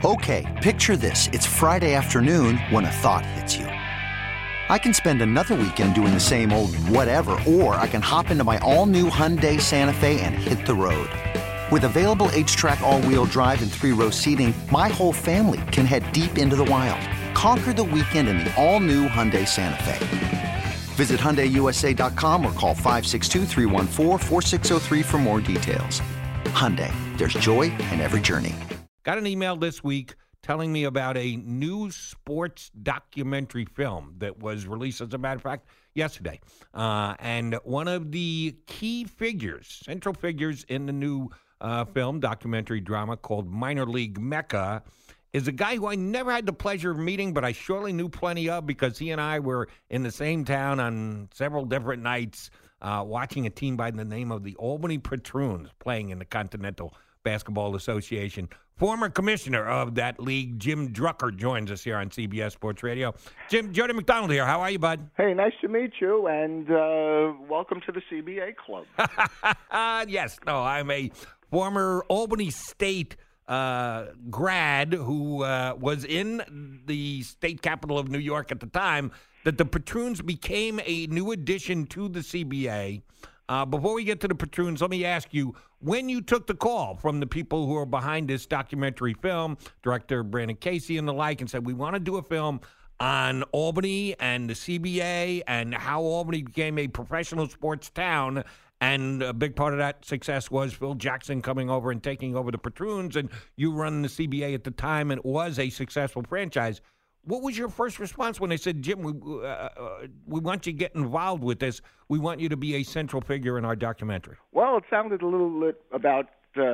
Okay, picture this. It's Friday afternoon when a thought hits you. I can spend another weekend doing the same old whatever, or I can hop into my all-new Hyundai Santa Fe and hit the road. With available H-Track all-wheel drive and 3-row seating, my whole family can head deep into the wild. Conquer the weekend in the all-new Hyundai Santa Fe. Visit HyundaiUSA.com or call 562-314-4603 for more details. Hyundai, there's joy in every journey. Got an email this week telling me about a new sports documentary film that was released, as a matter of fact, yesterday. And one of the key figures, central figures in the new film, documentary drama called Minor League Mecca, is a guy who I never had the pleasure of meeting, but I surely knew plenty of because he and I were in the same town on several different nights watching a team by the name of the Albany Patroons playing in the Continental Basketball Association. Former commissioner of that league, Jim Drucker, joins us here on CBS Sports Radio. Jim, Jody McDonald here. How are you, bud? Hey, nice to meet you, and welcome to the CBA Club. Yes, no, I'm a former Albany State grad who was in the state capital of New York at the time that the Patroons became a new addition to the CBA. Before we get to the Patroons, let me ask you, when you took the call from the people who are behind this documentary film, director Brandon Casey and the like, and said, we want to do a film on Albany and the CBA and how Albany became a professional sports town, and a big part of that success was Phil Jackson coming over and taking over the Patroons, and you running the CBA at the time, and it was a successful franchise. What was your first response when they said, Jim, we want you to get involved with this. We want you to be a central figure in our documentary? Well, it sounded a little bit about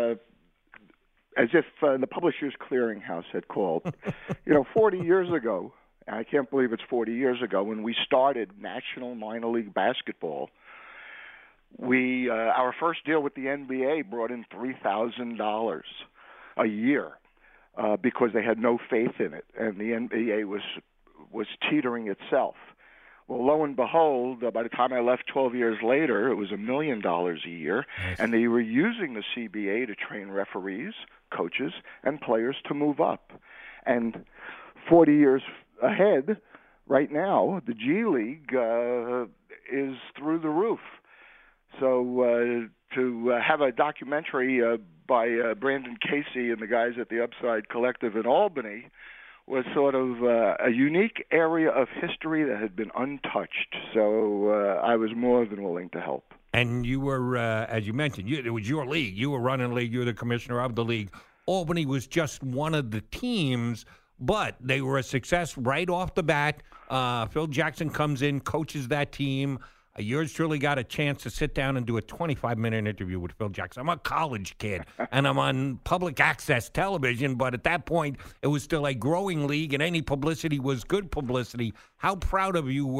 as if the Publishers Clearinghouse had called. 40 years ago, I can't believe it's 40 years ago, when we started National Minor League Basketball, we our first deal with the NBA brought in $3,000 a year. Because they had no faith in it, and the NBA was teetering itself. Well, lo and behold, by the time I left 12 years later, it was $1 million a year, nice. And they were using the CBA to train referees, coaches, and players to move up. And 40 years ahead, right now, the G League is through the roof. So to have a documentary by Brandon Casey and the guys at the Upside Collective in Albany was sort of a unique area of history that had been untouched. So I was more than willing to help. And you were, as you mentioned, it was your league. You were running the league. You were the commissioner of the league. Albany was just one of the teams, but they were a success right off the bat. Phil Jackson comes in, coaches that team. Yours truly got a chance to sit down and do a 25-minute interview with Phil Jackson. I'm a college kid, and I'm on public access television, but at that point, it was still a growing league, and any publicity was good publicity. How proud were you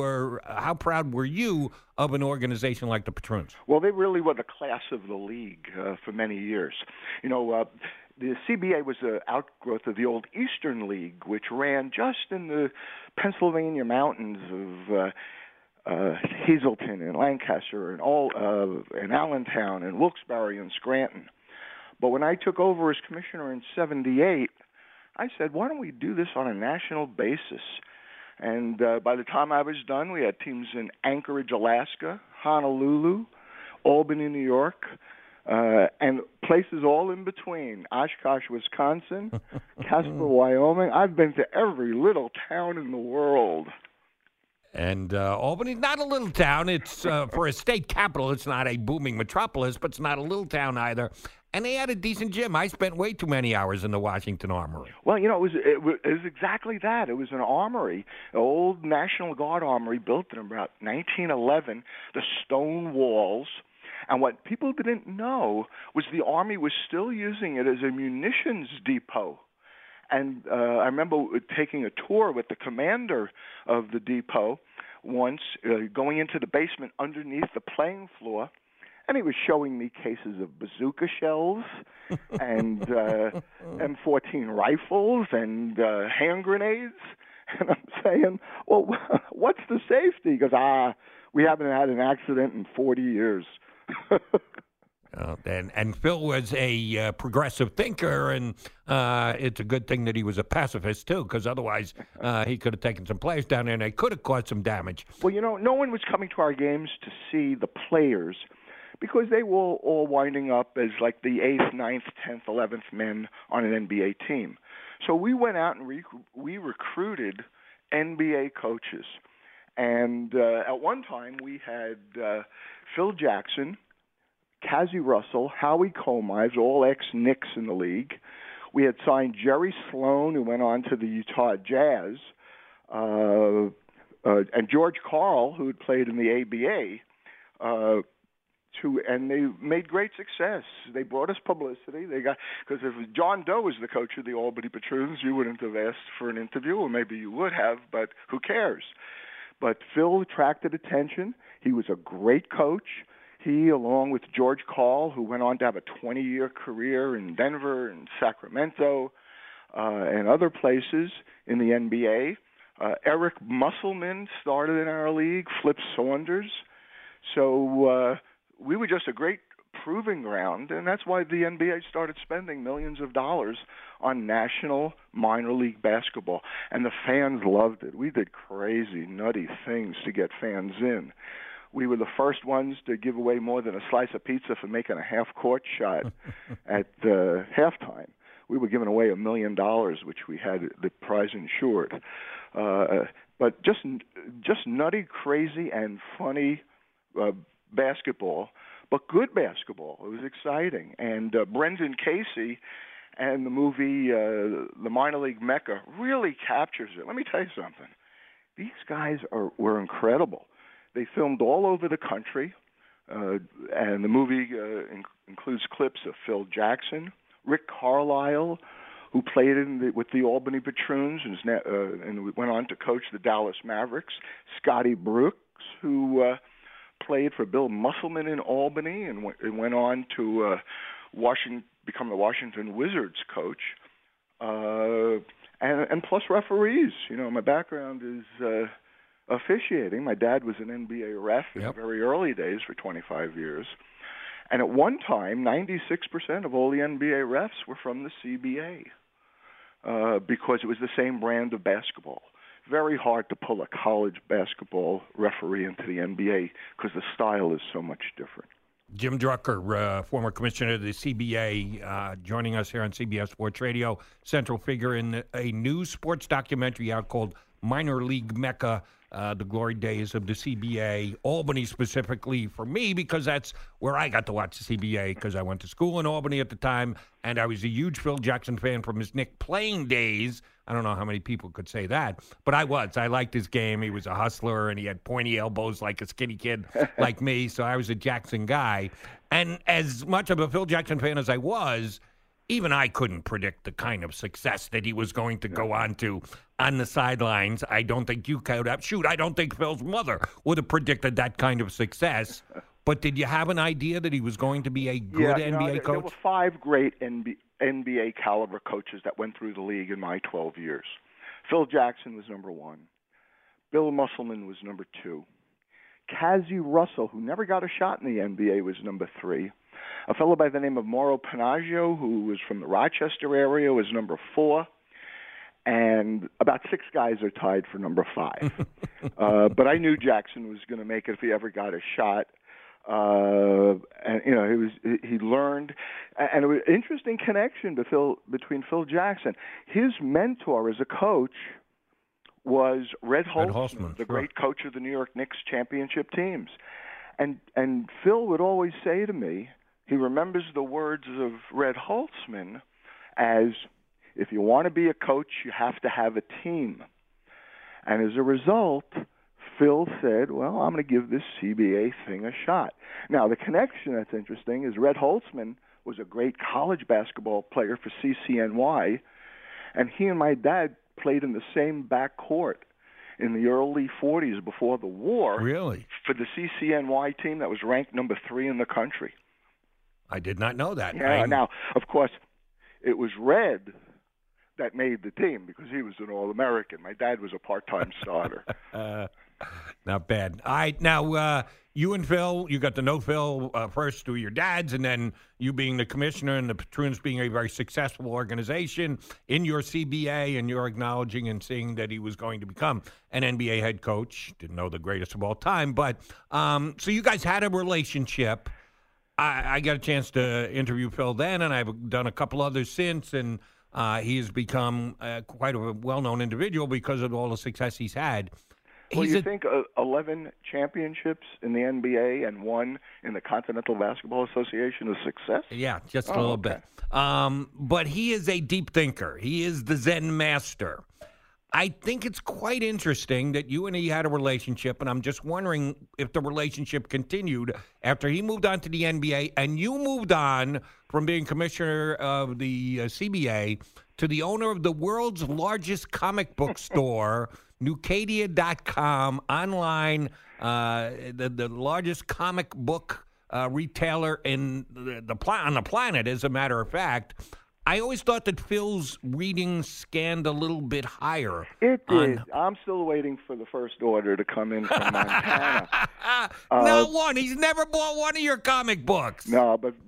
of an organization like the Patroons? Well, they really were the class of the league for many years. The CBA was an outgrowth of the old Eastern League, which ran just in the Pennsylvania mountains of Hazleton and Lancaster and and Allentown and Wilkes-Barre and Scranton. But when I took over as commissioner in '78, I said, why don't we do this on a national basis? And by the time I was done, we had teams in Anchorage, Alaska, Honolulu, Albany, New York, and places all in between. Oshkosh, Wisconsin, Casper, Wyoming. I've been to every little town in the world. And Albany's not a little town. It's for a state capital. It's not a booming metropolis, but it's not a little town either. And they had a decent gym. I spent way too many hours in the Washington Armory. Well, it was exactly that. It was an armory, an old National Guard armory built in about 1911. The stone walls. And what people didn't know was the Army was still using it as a munitions depot. And I remember taking a tour with the commander of the depot once, going into the basement underneath the playing floor, and he was showing me cases of bazooka shells and M14 rifles and hand grenades. And I'm saying, well, what's the safety? He goes, we haven't had an accident in 40 years. And Phil was a progressive thinker, and it's a good thing that he was a pacifist, too, because otherwise he could have taken some players down there, and they could have caused some damage. Well, no one was coming to our games to see the players because they were all winding up as like the 8th, 9th, 10th, 11th men on an NBA team. So we went out and we recruited NBA coaches. And at one time we had Phil Jackson, Cazzie Russell, Howie Comives, all ex-Knicks in the league. We had signed Jerry Sloan, who went on to the Utah Jazz, and George Karl, who had played in the ABA, and they made great success. They brought us publicity. Because if John Doe was the coach of the Albany Patroons, you wouldn't have asked for an interview, or maybe you would have, but who cares? But Phil attracted attention. He was a great coach. He, along with George Karl, who went on to have a 20-year career in Denver and Sacramento and other places in the NBA. Eric Musselman started in our league, Flip Saunders. So we were just a great proving ground, and that's why the NBA started spending millions of dollars on national minor league basketball, and the fans loved it. We did crazy, nutty things to get fans in. We were the first ones to give away more than a slice of pizza for making a half-court shot at halftime. We were giving away $1 million, which we had the prize insured. But just nutty, crazy, and funny basketball, but good basketball. It was exciting. And Brendan Casey and the movie The Minor League Mecca really captures it. Let me tell you something. These guys were incredible. They filmed all over the country, and the movie includes clips of Phil Jackson, Rick Carlisle, who played with the Albany Patroons and went on to coach the Dallas Mavericks, Scotty Brooks, who played for Bill Musselman in Albany and went on to become the Washington Wizards coach, and plus referees. My background is officiating. My dad was an NBA ref in the very early days for 25 years. And at one time, 96% of all the NBA refs were from the CBA because it was the same brand of basketball. Very hard to pull a college basketball referee into the NBA because the style is so much different. Jim Drucker, former commissioner of the CBA, joining us here on CBS Sports Radio, central figure in a new sports documentary out called Minor League Mecca, the glory days of the CBA, Albany specifically for me, because that's where I got to watch the CBA, because I went to school in Albany at the time, and I was a huge Phil Jackson fan from his Knick playing days. I don't know how many people could say that, but I was. I liked his game. He was a hustler, and he had pointy elbows like a skinny kid like me, so I was a Jackson guy. And as much of a Phil Jackson fan as I was, even I couldn't predict the kind of success that he was going to go on to on the sidelines. I don't think you could have. Shoot, I don't think Phil's mother would have predicted that kind of success. But did you have an idea that he was going to be a good NBA coach? There were 5 great NBA caliber coaches that went through the league in my 12 years. Phil Jackson was number 1. Bill Musselman was number 2. Cazzie Russell, who never got a shot in the NBA, was number 3. A fellow by the name of Mauro Panaggio, who was from the Rochester area, was number 4. And about 6 guys are tied for number 5. But I knew Jackson was going to make it if he ever got a shot. And he learned, and it was an interesting connection between Phil Jackson. His mentor as a coach was Red Holtzman, the great coach of the New York Knicks championship teams. And Phil would always say to me, he remembers the words of Red Holtzman as, if you want to be a coach, you have to have a team. And as a result, Phil said, well, I'm going to give this CBA thing a shot. Now, the connection that's interesting is Red Holtzman was a great college basketball player for CCNY, and he and my dad played in the same backcourt in the early 40s before the war. Really? For the CCNY team that was ranked number 3 in the country. I did not know that. Yeah, now, of course, it was Red that made the team because he was an All-American. My dad was a part-time starter. Not bad. All right, now you and Phil, you got to know Phil first through your dads, and then you being the commissioner and the Patroons being a very successful organization in your CBA, and you're acknowledging and seeing that he was going to become an NBA head coach. Didn't know the greatest of all time, but so you guys had a relationship. I got a chance to interview Phil then, and I've done a couple others since, and he has become quite a well-known individual because of all the success he's had. Well, you think 11 championships in the NBA and one in the Continental Basketball Association is success? Yeah, just a little bit. But he is a deep thinker. He is the Zen master. I think it's quite interesting that you and he had a relationship, and I'm just wondering if the relationship continued after he moved on to the NBA and you moved on from being commissioner of the CBA to the owner of the world's largest comic book store, Nucadia.com, online, the largest comic book retailer on the planet, as a matter of fact. I always thought that Phil's reading scanned a little bit higher. It did. I'm still waiting for the first order to come in from Montana. Not one. He's never bought one of your comic books. No, but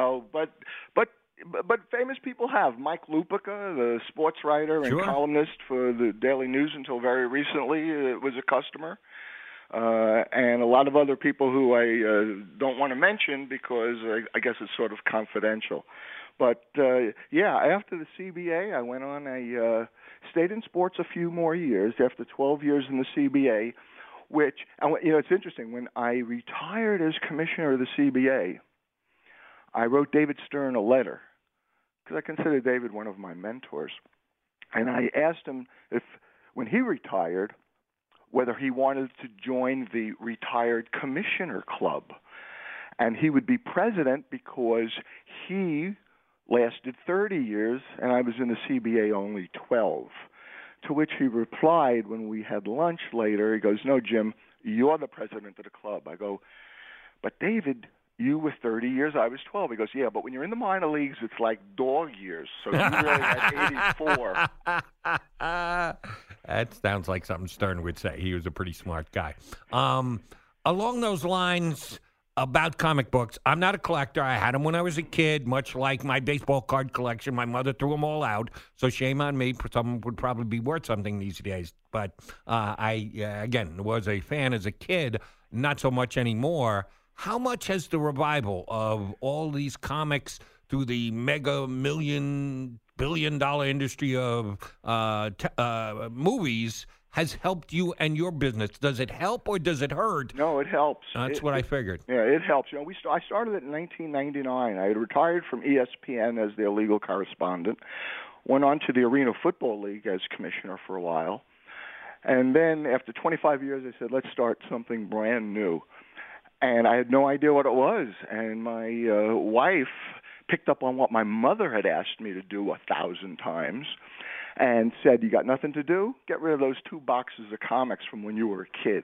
famous people have. Mike Lupica, the sports writer and columnist for the Daily News until very recently, was a customer. And a lot of other people who I don't want to mention because I guess it's sort of confidential. But, after the CBA, I went on stayed in sports a few more years after 12 years in the CBA, which, it's interesting. When I retired as commissioner of the CBA, I wrote David Stern a letter because I consider David one of my mentors. And I asked him if, when he retired, whether he wanted to join the Retired Commissioner Club. And he would be president because he lasted 30 years, and I was in the CBA only 12. To which he replied when we had lunch later, he goes, "No, Jim, you're the president of the club." I go, "But David, you were 30 years, I was 12. He goes, "Yeah, but when you're in the minor leagues, it's like dog years. So you really had 84. That sounds like something Stern would say. He was a pretty smart guy. Along those lines, about comic books, I'm not a collector. I had them when I was a kid, much like my baseball card collection. My mother threw them all out, so shame on me. Some would probably be worth something these days. But I, again, was a fan as a kid, not so much anymore. How much has the revival of all these comics through the mega billion-dollar industry of movies has helped you and your business? Does it help or does it hurt? No, it helps. That's what I figured. Yeah, it helps. I started it in 1999. I had retired from ESPN as their legal correspondent, went on to the Arena Football League as commissioner for a while, and then after 25 years, I said, let's start something brand new. And I had no idea what it was. And my wife picked up on what my mother had asked me to do 1,000 times and said, "You got nothing to do? Get rid of those 2 boxes of comics from when you were a kid."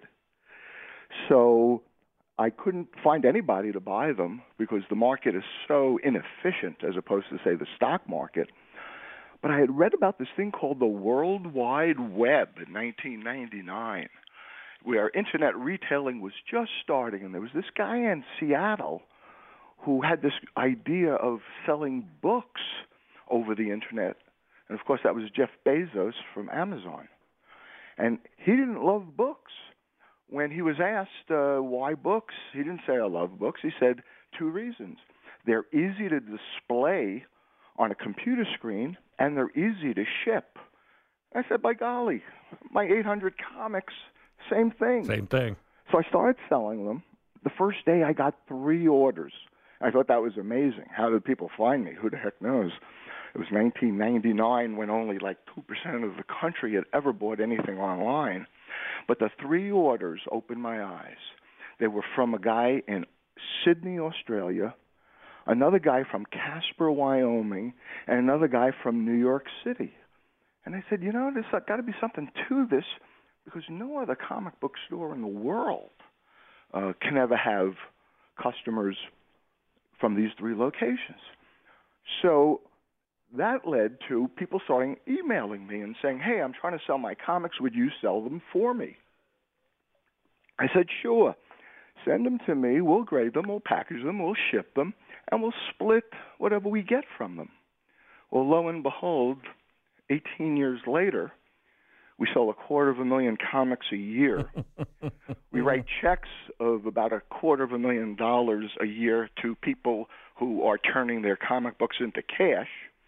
So I couldn't find anybody to buy them because the market is so inefficient as opposed to, say, the stock market. But I had read about this thing called the World Wide Web in 1999, where internet retailing was just starting, and there was this guy in Seattle who had this idea of selling books over the internet. And, of course, that was Jeff Bezos from Amazon. And he didn't love books. When he was asked why books, he didn't say, "I love books." He said 2 reasons. They're easy to display on a computer screen, and they're easy to ship. I said, by golly, my 800 comics, same thing. Same thing. So I started selling them. The first day I got 3 orders. I thought that was amazing. How did people find me? Who the heck knows? It was 1999 when only like 2% of the country had ever bought anything online. But the 3 orders opened my eyes. They were from a guy in Sydney, Australia, another guy from Casper, Wyoming, and another guy from New York City. And I said, there's got to be something to this, because no other comic book store in the world can ever have customers from these 3 locations. So that led to people starting emailing me and saying, "Hey, I'm trying to sell my comics. Would you sell them for me?" I said, "Sure." Send them to me. We'll grade them. We'll package them. We'll ship them. And we'll split whatever we get from them. Well, lo and behold, 18 years later, we sell 250,000 comics a year. We write checks of about $250,000 a year to people who are turning their comic books into cash.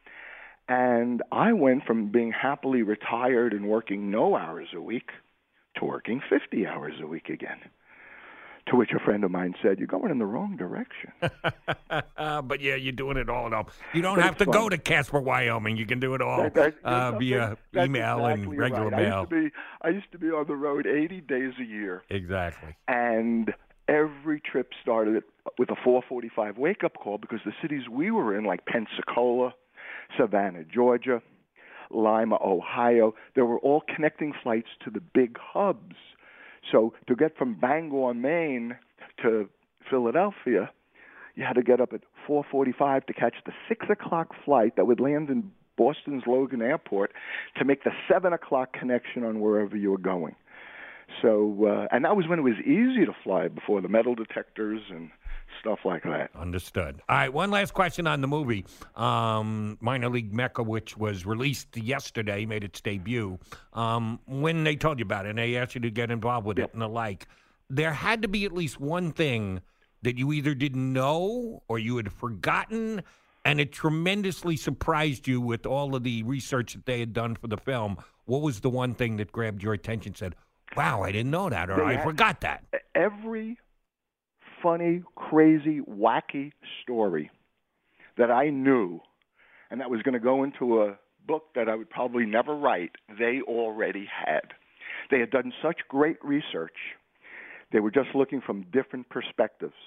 And I went from being happily retired and working no hours a week to working 50 hours a week again. To which a friend of mine said, "You're going in the wrong direction." But yeah, you're doing it all. You don't have to go to Casper, Wyoming. You can do it all via email and regular mail. I used to be on the road 80 days a year. Exactly. And every trip started with a 4:45 wake-up call because the cities we were in, like Pensacola, Savannah, Georgia, Lima, Ohio, there were all connecting flights to the big hubs. So to get from Bangor, Maine to Philadelphia, you had to get up at 4:45 to catch the 6 o'clock flight that would land in Boston's Logan Airport to make the 7 o'clock connection on wherever you were going. So, and that was when it was easy to fly before the metal detectors and stuff like that. Understood. All right, one last question on the movie. Minor League Mecca, which was released yesterday, made its debut. When they told you about it and they asked you to get involved with it and the like, there had to be at least one thing that you either didn't know or you had forgotten, and it tremendously surprised you with all of the research that they had done for the film. What was the one thing that grabbed your attention, said, wow, I didn't know that, or I forgot that? Every funny, crazy, wacky story that I knew and that was going to go into a book that I would probably never write, they already had. They had done such great research. They were just looking from different perspectives,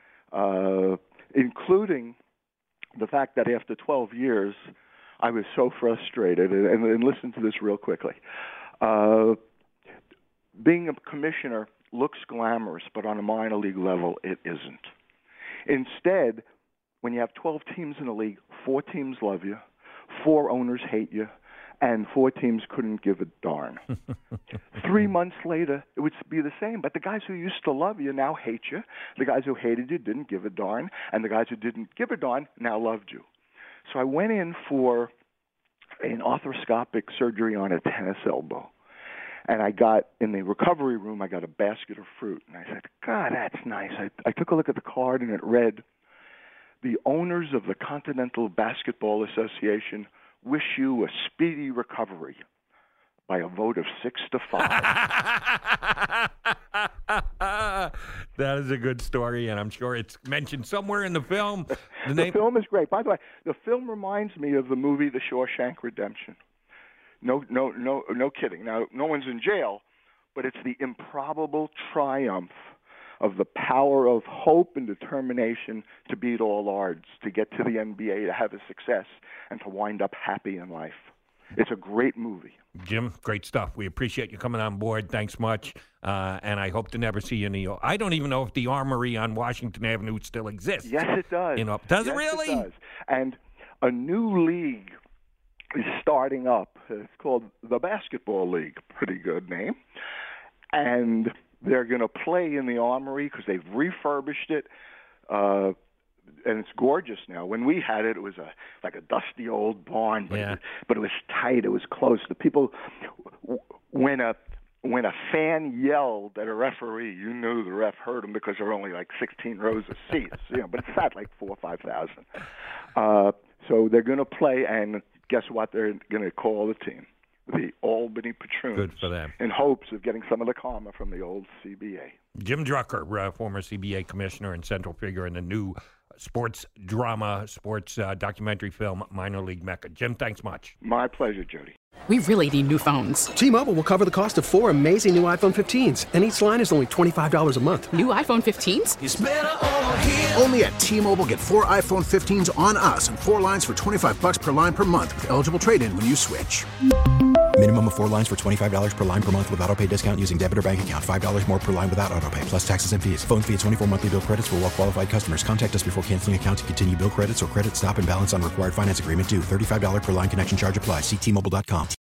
including the fact that after 12 years, I was so frustrated. And listen to this real quickly. Being a commissioner looks glamorous, but on a minor league level, it isn't. Instead, when you have 12 teams in the league, 4 teams love you, 4 owners hate you, and 4 teams couldn't give a darn. 3 months later, it would be the same, but the guys who used to love you now hate you. The guys who hated you didn't give a darn, and the guys who didn't give a darn now loved you. So I went in for an arthroscopic surgery on a tennis elbow. And I got, in the recovery room, I got a basket of fruit. And I said, God, that's nice. I took a look at the card, and it read, the owners of the Continental Basketball Association wish you a speedy recovery by a vote of 6-5. That is a good story, and I'm sure it's mentioned somewhere in the film. The film is great. By the way, the film reminds me of the movie The Shawshank Redemption. No kidding. Now, no one's in jail, but it's the improbable triumph of the power of hope and determination to beat all odds, to get to the NBA, to have a success, and to wind up happy in life. It's a great movie. Jim, great stuff. We appreciate you coming on board. Thanks much. And I hope to never see you in the... I don't even know if the Armory on Washington Avenue still exists. Yes, it does. Does it really? It does. And a new league is starting up. It's called the Basketball League. Pretty good name. And they're going to play in the Armory because they've refurbished it. And it's gorgeous now. When we had it, it was like a dusty old barn, but it was tight. It was close. The people, when a fan yelled at a referee, you knew the ref heard him because there were only like 16 rows of seats. But it sat like 4,000 or 5,000. So they're going to play, and guess what? They're going to call the team the Albany Patroons. Good for them. In hopes of getting some of the karma from the old CBA. Jim Drucker, former CBA commissioner and central figure in the new sports drama, sports documentary film, Minor League Mecca. Jim, thanks much. My pleasure, Jody. We really need new phones. T-Mobile will cover the cost of 4 amazing new iPhone 15s, and each line is only $25 a month. New iPhone 15s? It's better over here. Only at T-Mobile, get 4 iPhone 15s on us and 4 lines for $25 per line per month with eligible trade-in when you switch. Minimum of 4 lines for $25 per line per month with autopay discount using debit or bank account. $5 more per line without autopay, plus taxes and fees. Phone fee at 24 monthly bill credits for well-qualified customers. Contact us before canceling account to continue bill credits or credit stop and balance on required finance agreement due. $35 per line connection charge applies. See T-Mobile.com.